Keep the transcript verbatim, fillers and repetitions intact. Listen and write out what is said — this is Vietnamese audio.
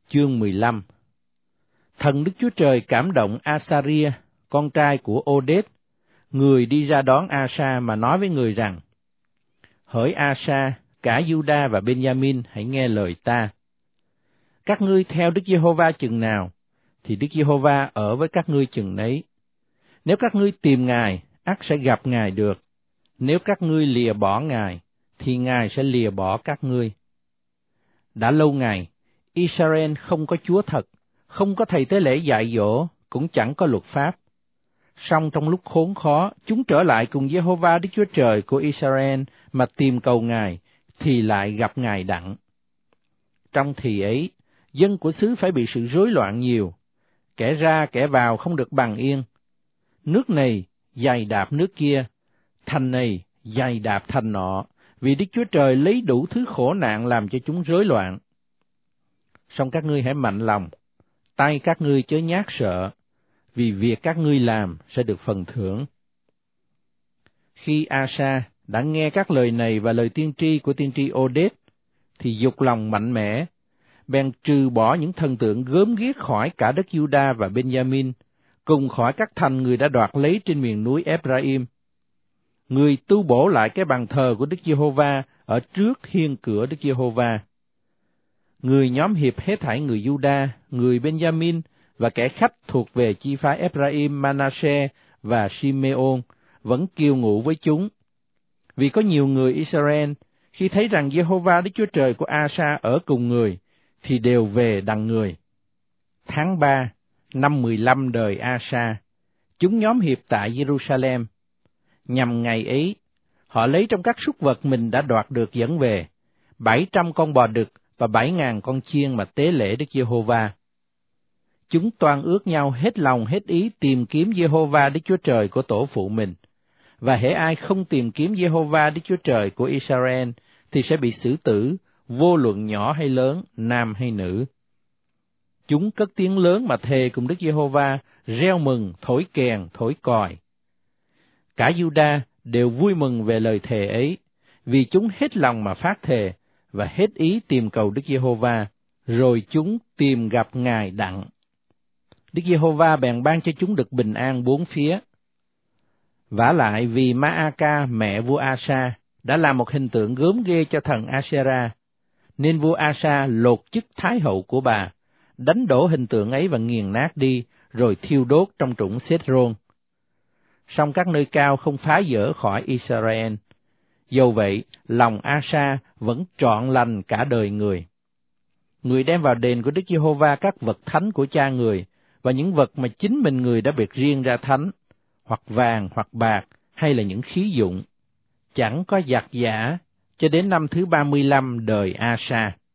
Chương mười lăm. Thần Đức Chúa Trời cảm động Asaria, con trai của Oded, người đi ra đón Asa mà nói với người rằng: Hỡi Asa, cả Juda và Benjamin, hãy nghe lời ta. Các ngươi theo Đức Giê-hô-va chừng nào, thì Đức Giê-hô-va ở với các ngươi chừng nấy. Nếu các ngươi tìm Ngài, ắt sẽ gặp Ngài được. Nếu các ngươi lìa bỏ Ngài, thì Ngài sẽ lìa bỏ các ngươi. Đã lâu ngày, Israel không có Chúa thật, không có thầy tế lễ dạy dỗ, cũng chẳng có luật pháp. Song trong lúc khốn khó, chúng trở lại cùng Giê-hô-va Đức Chúa Trời của Israel mà tìm cầu Ngài, thì lại gặp Ngài đặng. Trong thì ấy, dân của xứ phải bị sự rối loạn nhiều, kẻ ra kẻ vào không được bằng yên. Nước này giày đạp nước kia, thành này giày đạp thành nọ, vì Đức Chúa Trời lấy đủ thứ khổ nạn làm cho chúng rối loạn. Song các ngươi hãy mạnh lòng, tay các ngươi chớ nhát sợ, vì việc các ngươi làm sẽ được phần thưởng. Khi Asa đã nghe các lời này và lời tiên tri của tiên tri Oded, thì dục lòng mạnh mẽ, bèn trừ bỏ những thần tượng gớm ghiếc khỏi cả đất Juda và Benjamin, cùng khỏi các thành người đã đoạt lấy trên miền núi Ephraim. Người tu bổ lại cái bàn thờ của Đức Giê-hô-va ở trước hiên cửa Đức Giê-hô-va. Người nhóm hiệp hết thảy người Juda, người Benjamin và kẻ khách thuộc về chi phái Ephraim, Manasseh và Simeon vẫn kiêu ngụ với chúng. Vì có nhiều người Israel, khi thấy rằng Giê-hô-va Đức Chúa Trời của Asa ở cùng người, thì đều về đằng người. Tháng ba, năm mười lăm đời Asa, chúng nhóm hiệp tại Jerusalem. Nhằm ngày ấy, họ lấy trong các súc vật mình đã đoạt được dẫn về, bảy trăm con bò đực và bảy ngàn con chiên mà tế lễ Đức Giê-hô-va. Chúng toan ước nhau hết lòng hết ý tìm kiếm Giê-hô-va Đức Chúa Trời của tổ phụ mình, và hễ ai không tìm kiếm Giê-hô-va Đức Chúa Trời của Israel thì sẽ bị xử tử, vô luận nhỏ hay lớn, nam hay nữ. Chúng cất tiếng lớn mà thề cùng Đức Giê-hô-va, reo mừng, thổi kèn, thổi còi. Cả Juda đều vui mừng về lời thề ấy, vì chúng hết lòng mà phát thề và hết ý tìm cầu Đức Giê-hô-va, rồi chúng tìm gặp Ngài đặng. Đức Giê-hô-va bèn ban cho chúng được bình an bốn phía. Vả lại vì Ma-a-ca mẹ vua Asa đã làm một hình tượng gớm ghê cho thần Asera, nên vua Asa lột chức thái hậu của bà, đánh đổ hình tượng ấy và nghiền nát đi, rồi thiêu đốt trong trũng Sét-rôn. Song các nơi cao không phá dỡ khỏi Israel. Dầu vậy, lòng Asa vẫn trọn lành cả đời người. Người đem vào đền của Đức Giê-hô-va các vật thánh của cha người, và những vật mà chính mình người đã biệt riêng ra thánh, hoặc vàng, hoặc bạc, hay là những khí dụng. Chẳng có giặc giả, cho đến năm thứ ba mươi lăm đời Asa.